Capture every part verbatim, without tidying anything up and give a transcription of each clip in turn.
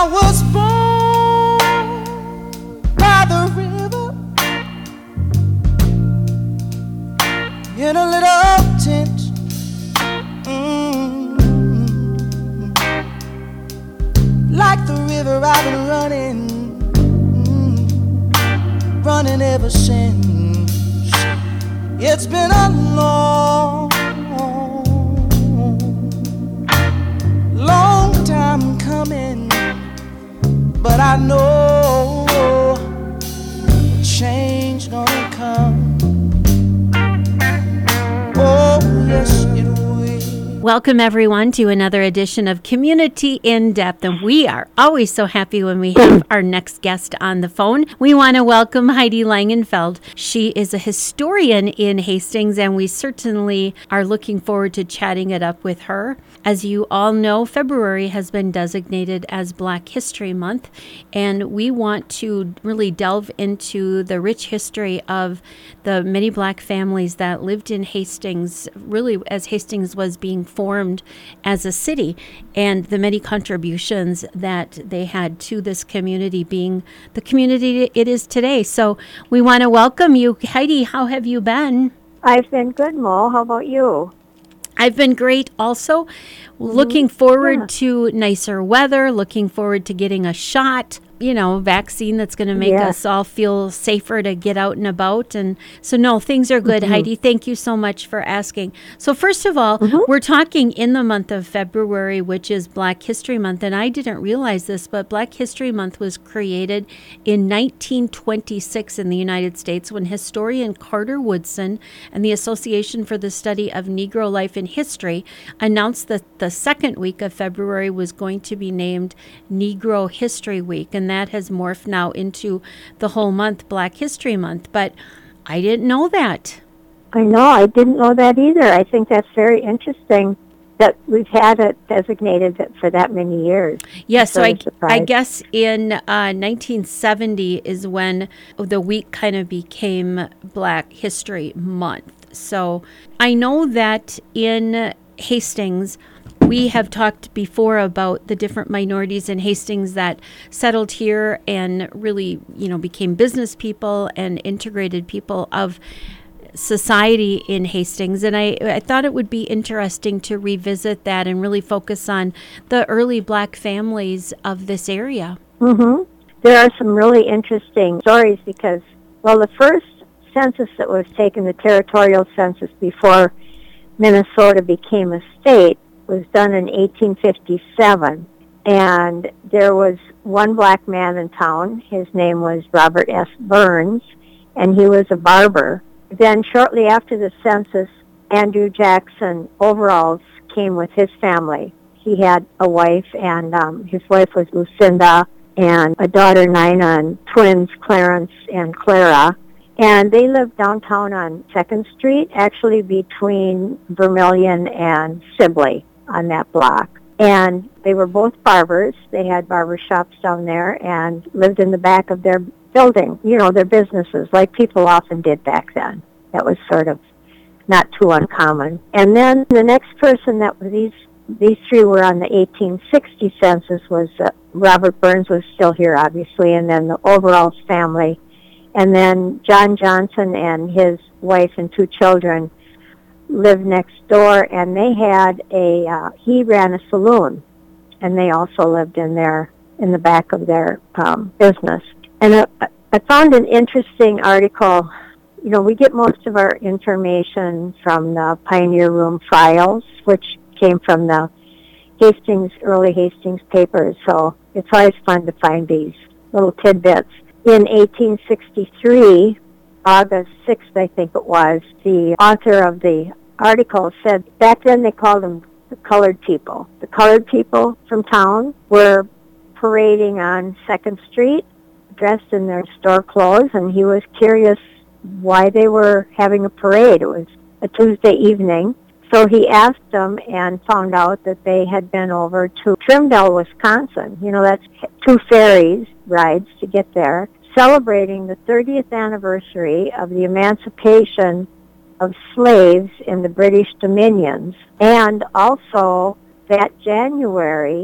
I was born by the river in a little tent. Mm-hmm. Like the river I've been running, mm-hmm, running ever since. It's been a long, long time coming, but I know change gonna come. Oh, yes, it will. Welcome, everyone, to another edition of Community In Depth, and we are always so happy when we have our next guest on the phone. We want to welcome Heidi Langenfeld. She is a historian in Hastings, and we certainly are looking forward to chatting it up with her. As you all know, February has been designated as Black History Month, and we want to really delve into the rich history of the many Black families that lived in Hastings, really as Hastings was being formed as a city, and the many contributions that they had to this community being the community it is today. So we want to welcome you. Heidi, how have you been? I've been good, Mo. How about you? I've been great also. Mm-hmm. Looking forward yeah. to nicer weather, looking forward to getting a shot, you know, vaccine that's going to make yeah. us all feel safer to get out and about. And so, no, things are good. Mm-hmm. Heidi, thank you so much for asking. So first of all, mm-hmm. we're talking in the month of February, which is Black History Month. And I didn't realize this, but Black History Month was created in nineteen twenty-six in the United States when historian Carter Woodson and the Association for the Study of Negro Life and History announced that the second week of February was going to be named Negro History Week. And that has morphed now into the whole month, Black History Month. But I didn't know that. I know. I didn't know that either. I think that's very interesting that we've had it designated for that many years. Yes, so I, I guess in uh, nineteen seventy is when the week kind of became Black History Month. So I know that in Hastings, we have talked before about the different minorities in Hastings that settled here and really, you know, became business people and integrated people of society in Hastings. And I, I thought it would be interesting to revisit that and really focus on the early Black families of this area. Mm-hmm. There are some really interesting stories because, well, the first census that was taken, the territorial census before Minnesota became a state, was done in eighteen fifty-seven, and there was one Black man in town. His name was Robert S. Burns, and he was a barber. Then shortly after the census, Andrew Jackson Overalls came with his family. He had a wife, and um, his wife was Lucinda, and a daughter, Nina, and twins, Clarence and Clara. And they lived downtown on second street, actually between Vermilion and Sibley on that block. And they were both barbers. They had barber shops down there and lived in the back of their building, you know, their businesses, like people often did back then. That was sort of not too uncommon. And then the next person that was, these these three were on the eighteen sixty census was uh, Robert Burns was still here, obviously, and then the Overalls family. And then John Johnson and his wife and two children lived next door, and they had a, uh, he ran a saloon, and they also lived in their, in the back of their um, business. And I, I found an interesting article. You know, we get most of our information from the Pioneer Room files, which came from the Hastings, early Hastings papers, so it's always fun to find these little tidbits. In eighteen sixty-three, August sixth, I think it was, the author of the article said back then they called them the colored people. The colored people from town were parading on second street, dressed in their store clothes, and he was curious why they were having a parade. It was a Tuesday evening. So he asked them and found out that they had been over to Trimdale, Wisconsin. You know, that's two ferries rides to get there, celebrating the thirtieth anniversary of the emancipation of slaves in the British dominions. And also that January,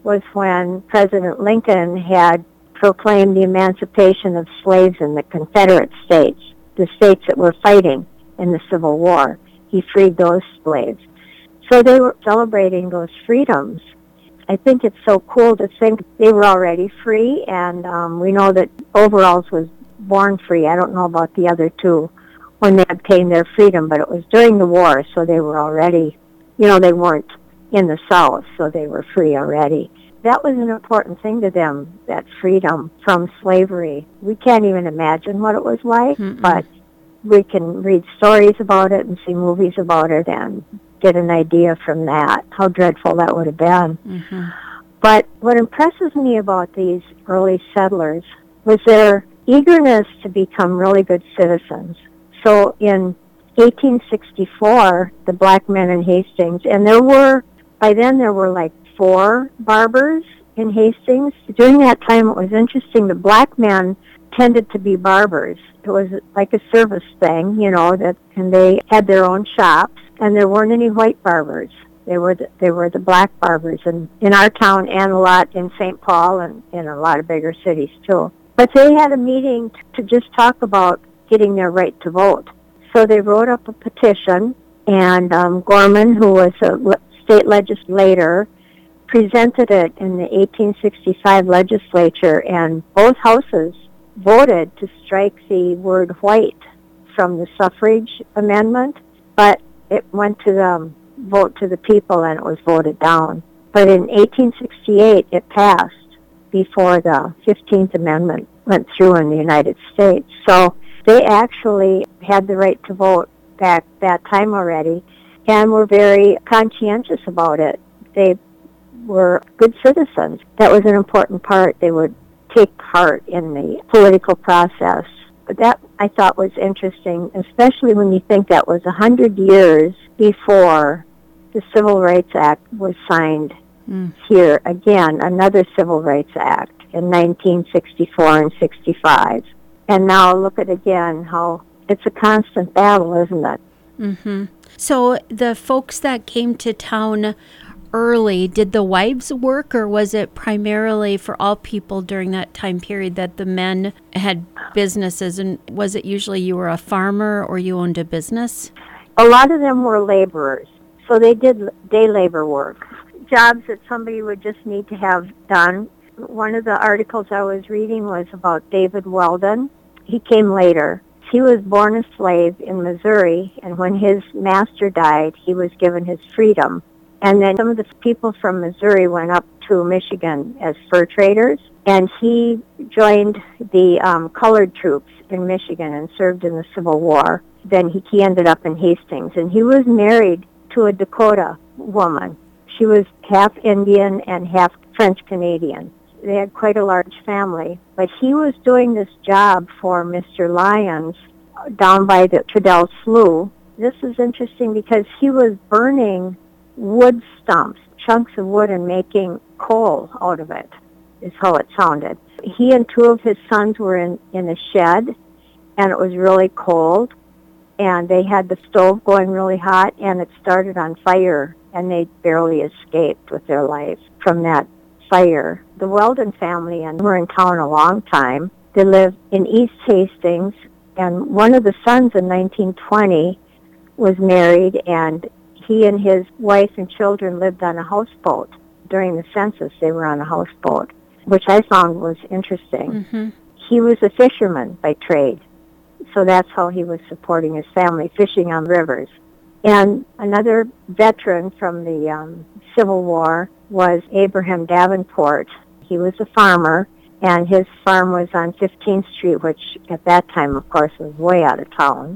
was when President Lincoln had proclaimed the emancipation of slaves in the Confederate states, the states that were fighting in the Civil War. He freed those slaves. So they were celebrating those freedoms. I think it's so cool to think they were already free, and um, we know that Overalls was born free. I don't know about the other two when they obtained their freedom, but it was during the war, so they were already, you know, they weren't in the South, so they were free already. That was an important thing to them, that freedom from slavery. We can't even imagine what it was like, Mm-mm. but we can read stories about it and see movies about it and get an idea from that, how dreadful that would have been. Mm-hmm. But what impresses me about these early settlers was their eagerness to become really good citizens. So in eighteen sixty-four, the black men in Hastings, and there were, by then there were like four barbers in Hastings. During that time, it was interesting, the black men tended to be barbers. It was like a service thing, you know, that, and they had their own shops, and there weren't any white barbers. They were the, they were the black barbers in, in our town and a lot in Saint Paul and in a lot of bigger cities too. But they had a meeting to just talk about getting their right to vote. So they wrote up a petition, and um, Gorman, who was a le- state legislator, presented it in the eighteen sixty-five legislature, and both houses voted to strike the word white from the suffrage amendment, but it went to the um, vote to the people, and it was voted down. But in eighteen sixty-eight, it passed before the fifteenth Amendment went through in the United States. So they actually had the right to vote back that time already, and were very conscientious about it. They were good citizens. That was an important part. They would take part in the political process. But that, I thought, was interesting, especially when you think that was a hundred years before the Civil Rights Act was signed mm. here. Again, another Civil Rights Act in nineteen sixty-four and sixty-five. And now look at again how it's a constant battle, isn't it? Mm-hmm. So the folks that came to town early, did the wives work, or was it primarily for all people during that time period that the men had businesses? And was it usually you were a farmer or you owned a business? A lot of them were laborers. So they did day labor work, jobs that somebody would just need to have done. One of the articles I was reading was about David Weldon. He came later. He was born a slave in Missouri, and when his master died, he was given his freedom. And then some of the people from Missouri went up to Michigan as fur traders, and he joined the um, colored troops in Michigan and served in the Civil War. Then he, he ended up in Hastings, and he was married to a Dakota woman. She was half Indian and half French-Canadian. They had quite a large family, but he was doing this job for Mister Lyons down by the Trudell Slough. This is interesting because he was burning wood stumps, chunks of wood, and making coal out of it, is how it sounded. He and two of his sons were in, in a shed, and it was really cold, and they had the stove going really hot, and it started on fire, and they barely escaped with their life from that fire. The Weldon family and were in town a long time. They lived in East Hastings, and one of the sons in nineteen twenty was married, and he and his wife and children lived on a houseboat. During the census, they were on a houseboat, which I found was interesting. Mm-hmm. He was a fisherman by trade, so that's how he was supporting his family, fishing on rivers. And another veteran from the um, Civil War was Abraham Davenport. He was a farmer, and his farm was on fifteenth Street, which at that time, of course, was way out of town.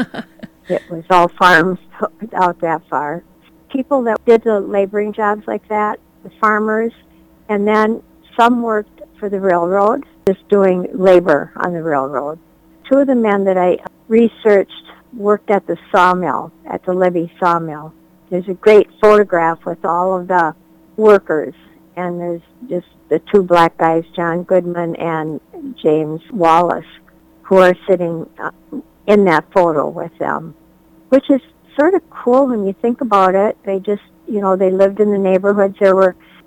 It was all farms out that far. People that did the laboring jobs like that, the farmers, and then some worked for the railroad, just doing labor on the railroad. Two of the men that I researched worked at the sawmill, at the Libby sawmill. There's a great photograph with all of the workers, and there's just the two black guys, John Goodman and James Wallace, who are sitting in that photo with them, which is sort of cool when you think about it. They just, you know, they lived in the neighborhoods. There were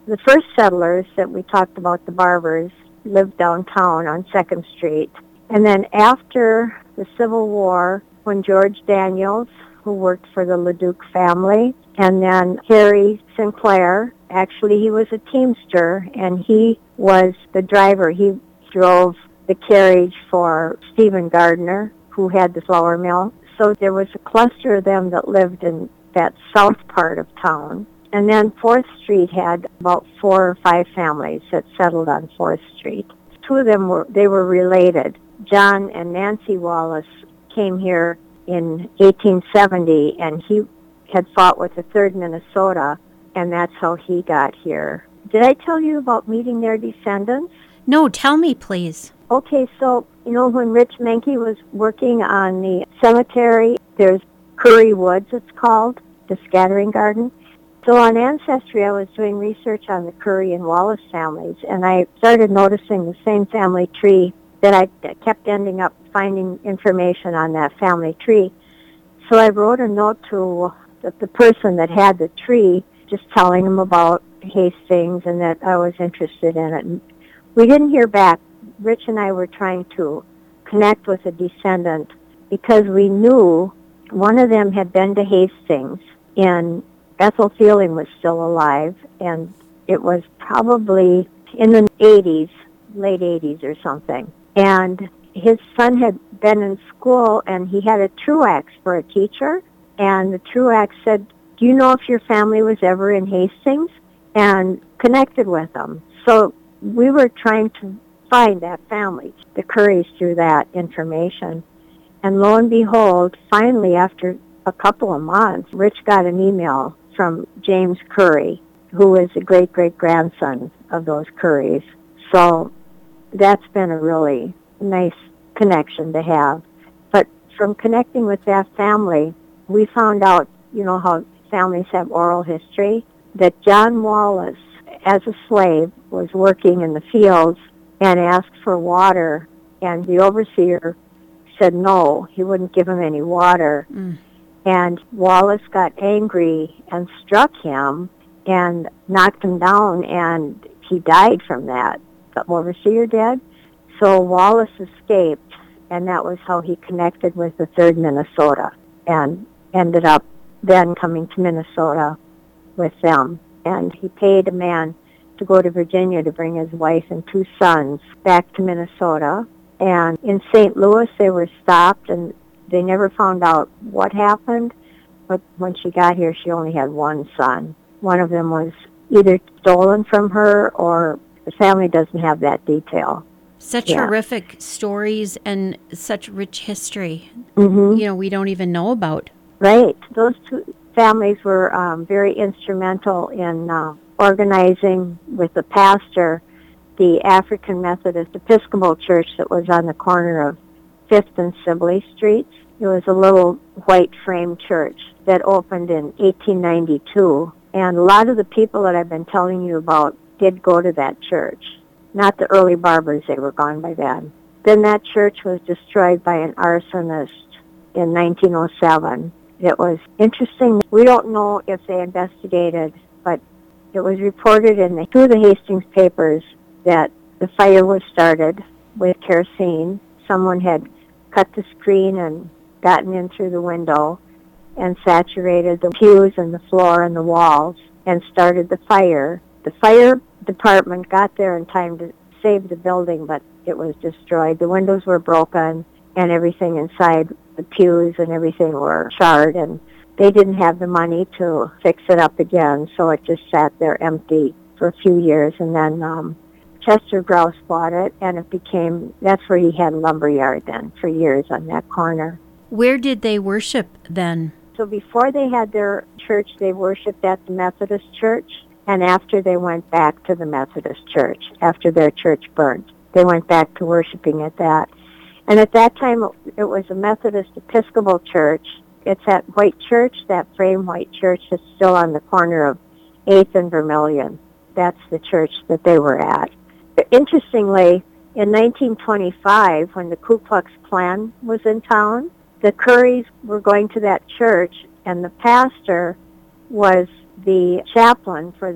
the first settlers that we talked about, the Barbers, lived downtown on second Street. And then after the Civil War, when George Daniels, who worked for the LeDuc family, and then Harry Sinclair, actually he was a teamster, and he was the driver. He drove the carriage for Stephen Gardner, who had the flour mill. So there was a cluster of them that lived in that south part of town. And then fourth Street had about four or five families that settled on fourth Street. Two of them were, they were related. John and Nancy Wallace came here in eighteen seventy, and he had fought with the third Minnesota, and that's how he got here. Did I tell you about meeting their descendants? No, tell me, please. Okay, so, you know, when Rich Menke was working on the cemetery, there's Curry Woods, it's called, the scattering garden. So on Ancestry, I was doing research on the Curry and Wallace families, and I started noticing the same family tree that I kept ending up finding information on that family tree. So I wrote a note to the, the person that had the tree, just telling him about Hastings and that I was interested in it. And we didn't hear back. Rich and I were trying to connect with a descendant because we knew one of them had been to Hastings, and Ethel Fielding was still alive, and it was probably in the eighties, late eighties or something. And his son had been in school, and he had a Truax for a teacher, and the Truax said, do you know if your family was ever in Hastings? And connected with them. So we were trying to find that family, the Currys, through that information. And lo and behold, finally, after a couple of months, Rich got an email from James Curry, who is a great-great-grandson of those Currys. So that's been a really nice connection to have. But from connecting with that family, we found out, you know, how families have oral history, that John Wallace, as a slave, was working in the fields and asked for water, and the overseer said no, he wouldn't give him any water. Mm. And Wallace got angry and struck him and knocked him down, and he died from that. The overseer did. So Wallace escaped, and that was how he connected with the third Minnesota and ended up then coming to Minnesota with them. And he paid a man to go to Virginia to bring his wife and two sons back to Minnesota. And in Saint Louis, they were stopped, and they never found out what happened. But when she got here, she only had one son. One of them was either stolen from her, or the family doesn't have that detail. Such yeah. horrific stories and such rich history, mm-hmm. you know, we don't even know about. Right. Those two families were um, very instrumental in uh, organizing with the pastor the African Methodist Episcopal Church that was on the corner of fifth and Sibley Streets. It was a little white frame church that opened in eighteen ninety-two. And a lot of the people that I've been telling you about did go to that church. Not the early Barbers, they were gone by then. Then that church was destroyed by an arsonist in nineteen oh seven. It was interesting. We don't know if they investigated, but it was reported in the, two of the Hastings papers that the fire was started with kerosene. Someone had cut the screen and gotten in through the window and saturated the pews and the floor and the walls and started the fire. The fire department got there in time to save the building, but it was destroyed. The windows were broken, and everything inside the pews and everything were charred, and they didn't have the money to fix it up again, so it just sat there empty for a few years, and then um, Chester Grouse bought it, and it became, that's where he had a lumberyard then for years on that corner. Where did they worship then? So before they had their church, they worshiped at the Methodist Church, and after they went back to the Methodist Church, after their church burned, they went back to worshiping at that. And at that time, it was a Methodist Episcopal Church. It's that white church, that frame white church that's still on the corner of eighth and Vermilion. That's the church that they were at. Interestingly, in nineteen twenty-five, when the Ku Klux Klan was in town, the Currys were going to that church, and the pastor was the chaplain for the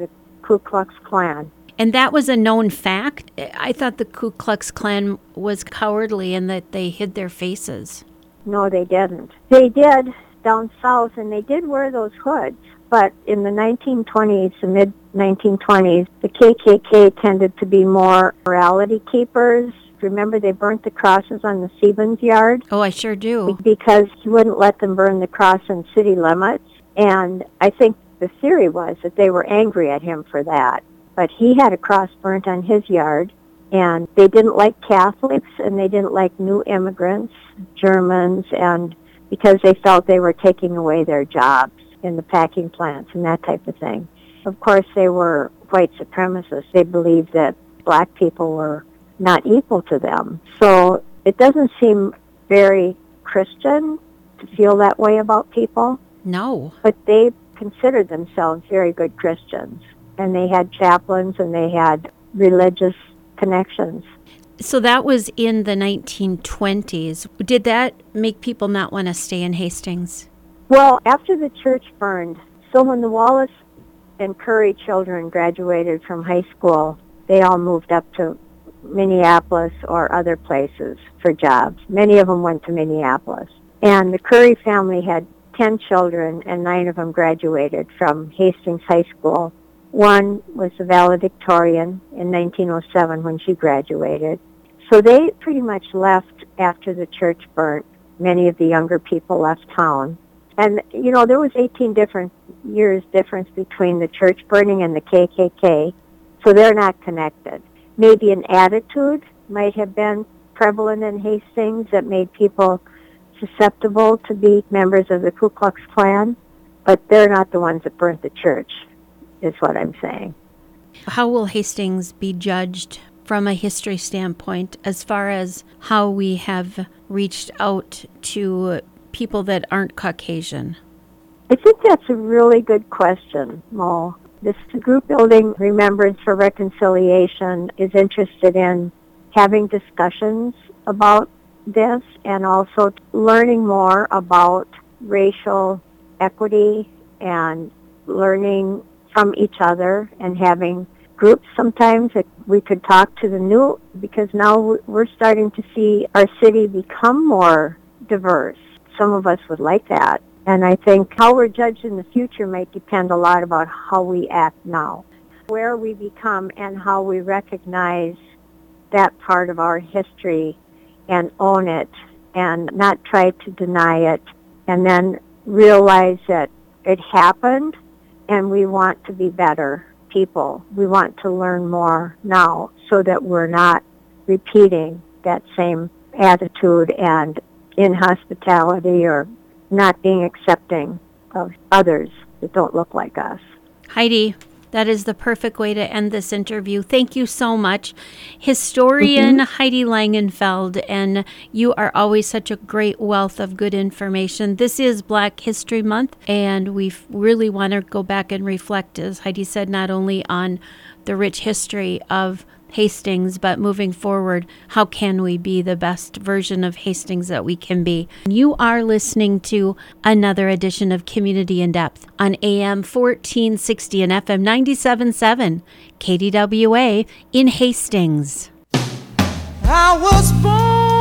Ku Klux Klan. And that was a known fact? I thought the Ku Klux Klan was cowardly and that they hid their faces. No, they didn't. They did down south, and they did wear those hoods. But in the nineteen twenties, the mid nineteen twenties, the K K K tended to be more morality keepers. Remember, they burnt the crosses on the Stevens yard? Oh, I sure do. Because he wouldn't let them burn the cross in city limits. And I think the theory was that they were angry at him for that. But he had a cross burnt on his yard, and they didn't like Catholics, and they didn't like new immigrants, Germans, and because they felt they were taking away their jobs in the packing plants and that type of thing. Of course, they were white supremacists. They believed that black people were not equal to them. So it doesn't seem very Christian to feel that way about people. No. But they considered themselves very good Christians. And they had chaplains and they had religious connections. So that was in the nineteen twenties. Did that make people not want to stay in Hastings? Well, after the church burned, so when the Wallace and Curry children graduated from high school, they all moved up to Minneapolis or other places for jobs. Many of them went to Minneapolis. And the Curry family had ten children, and nine of them graduated from Hastings High School. One was the valedictorian in nineteen oh seven when she graduated. So they pretty much left after the church burnt. Many of the younger people left town. And, you know, there was eighteen different years difference between the church burning and the K K K, so they're not connected. Maybe an attitude might have been prevalent in Hastings that made people susceptible to be members of the Ku Klux Klan, but they're not the ones that burnt the church, is what I'm saying. How will Hastings be judged from a history standpoint as far as how we have reached out to people that aren't Caucasian? I think that's a really good question, Mo. This group building Remembrance for Reconciliation is interested in having discussions about this and also learning more about racial equity and learning from each other and having groups sometimes that we could talk to the new, because now we're starting to see our city become more diverse. Some of us would like that. And I think how we're judged in the future might depend a lot about how we act now, where we become and how we recognize that part of our history and own it and not try to deny it, and then realize that it happened and we want to be better people. We want to learn more now so that we're not repeating that same attitude and inhospitality or not being accepting of others that don't look like us. Heidi, that is the perfect way to end this interview. Thank you so much. Historian mm-hmm. Heidi Langenfeld, and you are always such a great wealth of good information. This is Black History Month, and we really want to go back and reflect, as Heidi said, not only on the rich history of Hastings, but moving forward, how can we be the best version of Hastings that we can be? You are listening to another edition of Community in Depth on A M fourteen sixty and F M ninety-seven point seven, K D W A in Hastings. I was born